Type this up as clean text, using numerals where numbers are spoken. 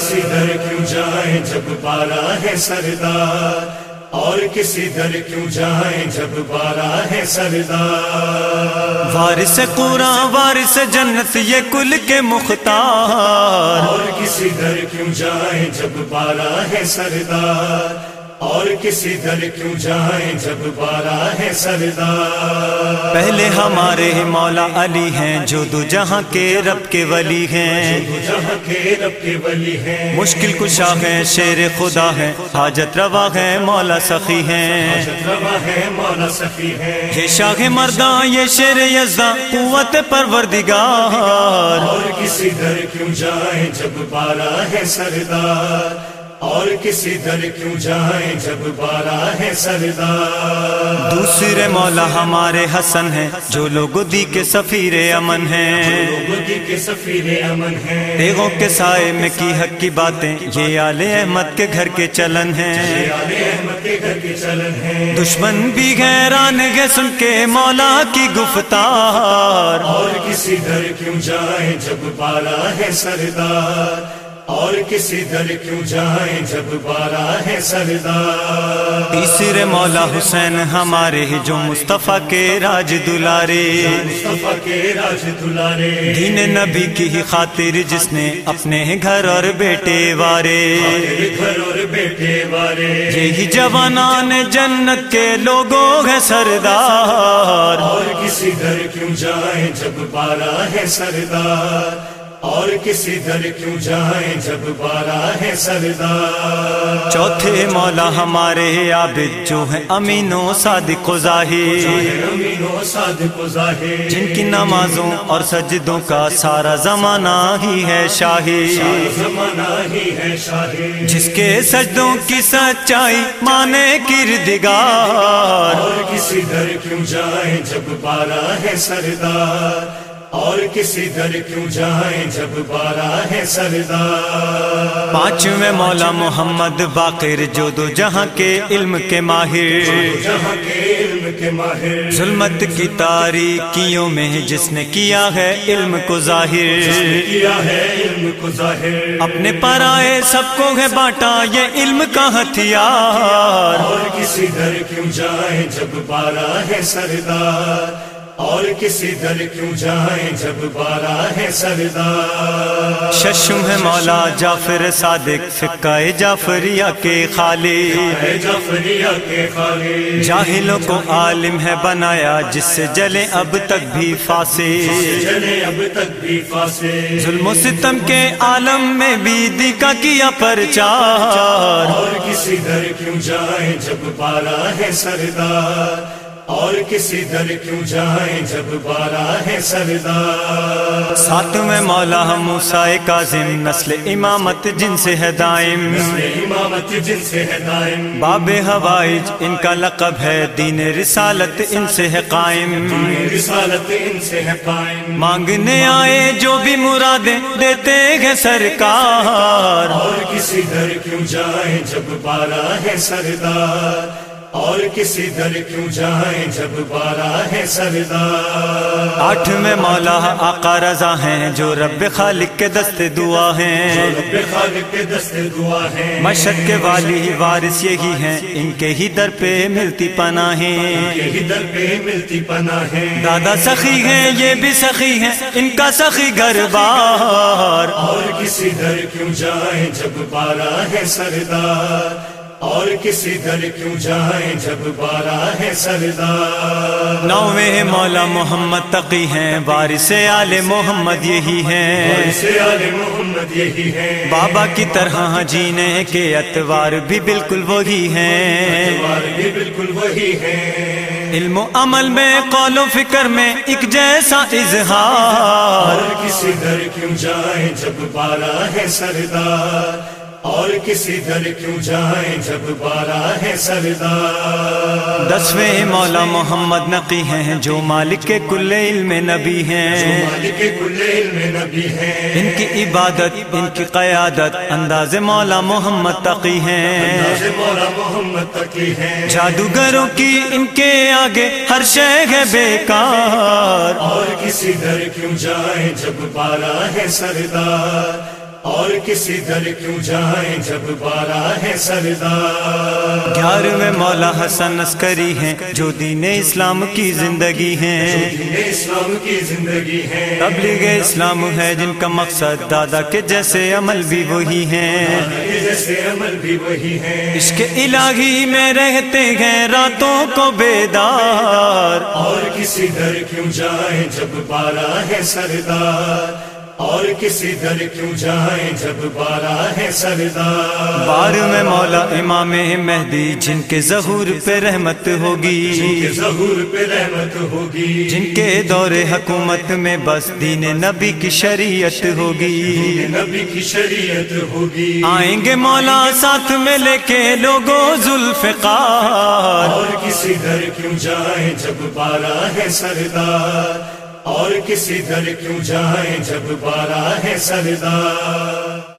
کسی در کیوں جائیں جب بالا ہے سردار، اور کسی در کیوں جائیں جب بالا ہے سردار۔ وارث قرآن وارث جنت یہ کل کے مختار، اور کسی در کیوں جائیں جب بالا ہے سردار، اور کسی در کیوں جائیں جب بالا ہے سردار۔ پہلے ہمارے مولا علی ہیں جو دو جہاں کے رب کے ولی ہیں، جو جہاں کے رب کے ولی ہیں، مشکل کشا ہیں شیر خدا ہیں، حاجت روا ہیں مولا سخی ہیں، حاجت روا ہے مولا سخی ہے۔ یہ شاہ مرداں یہ شیر یزداں قوت پروردگار، اور کسی در کیوں جائیں جب بالا ہے سردار، اور کسی در کیوں جائیں جب بالا ہے سردار۔ دوسرے مولا ہمارے حسن ہیں جو لوگ دی کے سفیر امن ہیں، لوگوں کے سفیر امن ہیں، تیغوں کے سائے میں کی حق کی باتیں یہ آل احمد کے گھر کے چلن ہیں، یہ آل احمد کے گھر کے چلن ہیں۔ دشمن بھی حیران ہے سن کے مولا کی گفتار، اور کسی در کیوں جائیں جب بالا ہے سردار، اور کسی در کیوں جائیں جب بالا ہے سردار۔ تیسرے مولا حسین ہمارے جو مصطفیٰ کے راج دلارے، مصطفیٰ کے راج دلارے، دین نبی کی ہی خاطر جس نے اپنے گھر اور بیٹے وارے، گھر اور بیٹے وارے، یہی جوانان جنت کے لوگوں ہے سردار۔ اور کسی در کیوں جائیں جب بالا ہے سردار، اور کسی در کیوں جائیں جب بالا ہے سردار۔ چوتھے مولا ہمارے عابد جو ہیں امین و صادق و ظاہر، امین و صادق و ظاہر، جن کی نمازوں اور سجدوں کا سارا زمانہ ہی ہے شاہد، زمانہ ہی ہے شاہد، جس کے سجدوں کی سچائی مانے کردگار۔ اور کسی در کیوں جائیں جب بالا ہے سردار، اور کسی در کیوں جائیں جب بالا ہے سردار۔ پانچویں مولا محمد باقر جو دو جہاں کے علم کے ماہر، جہاں کے علم کے ماہر، ظلمت کی تاریکیوں میں جس نے کیا ہے علم کو ظاہر، کیا ہے علم کو ظاہر، اپنے پرائے سب کو ہے بانٹا یہ علم کا ہتھیار۔ اور کسی در کیوں جائیں جب بالا ہے سردار، اور کسی در کیوں جائیں جب بالا ہے سردار۔ ششم ہے مولا جعفر صادق فقہ جعفریہ کے خالق، ہے جعفریہ کے خالق، جاہلوں کو عالم ہے بنایا جس سے جلے اب تک بھی فاسق، چلے اب تک بھی فاسق، ظلم و ستم کے عالم میں بھی دیکھا کیا پرچار۔ اور کسی در کیوں جائیں جب بالا ہے سردار، اور کسی در کیوں جائیں جب بالا ہے سردار۔ ساتویں مولا موسیٰ کاظم نسل امامت جن سے ہے دائم، امامت جن سے ہے دائم، باب ہوائج ان کا لقب ہے، دین رسالت ان سے ہے قائم، رسالت ان سے ہے قائم، مانگنے آئے جو بھی مرادیں دیتے ہیں سرکار۔ اور کسی در کیوں جائیں جب بالا ہے سردار، اور کسی در کیوں جائیں جب بالا ہے سردار۔ آٹھویں مولا آقا رضا ہیں جو رب خالق کے دستے دعا ہیں، رب خالق کے دستے دعا ہیں، مشہد کے والی وارث یہی ہیں، ان کے ہی در پہ ملتی پناہیں، یہی در پہ ملتی پناہ ہے۔ دادا سخی ہیں یہ بھی سخی ہیں، ان کا سخی گھر بار۔ اور کسی در کیوں جائیں جب بالا ہے سردار، اور کسی در کیوں جائیں جب بالا ہے سردار۔ نویں مولا محمد تقی ہیں، وارث آل محمد یہی ہیں، وارث آل محمد یہی ہیں، بابا کی طرح جینے کے اتوار بھی بالکل وہی ہیں، اتوار بھی بالکل وہی ہیں، علم و عمل میں قول و فکر میں ایک جیسا اظہار۔ اور کسی در کیوں جائیں جب بالا ہے سردار، اور کسی در کیوں جائیں جب بالا ہے سردار۔ دسویں مولا محمد نقی ہیں جو مالک کے کل علم نبی ہیں، مالک کل علم نبی ہیں، ان کی عبادت ان کی قیادت انداز مولا محمد تقی ہیں، انداز مولا محمد تقی ہیں، جادوگروں کی ان کے آگے ہر شے ہے بیکار۔ اور کسی در کیوں جائیں جب بالا ہے سردار، اور کسی در کیوں جائیں جب بارہ ہے سردار 11ویں مولا حسن عسکری ہیں جو دین اسلام کی زندگی ہیں دین اسلام کی زندگی ہے تبلیغ اسلام ہے جن کا مقصد دادا کے جیسے عمل بھی وہی ہیں جیسے عمل بھی وہی ہے عشق الہی میں رہتے ہیں راتوں کو بیدار اور کسی در کیوں جائیں جب بارہ ہے سردار اور کسی در کیوں جائیں جب بارہ ہے سردار 12ویں مولا امام مہدی جن کے ظہور پہ رحمت ہوگی ظہور پہ رحمت ہوگی جن کے دور حکومت میں بس دین نبی کی شریعت ہوگی نبی کی شریعت ہوگی آئیں گے مولا ساتھ میں لے کے لوگوں ذوالفقار اور کسی در کیوں جائیں جب بارہ ہے سردار اور کسی در کیوں جائیں جب بارہ ہے سردار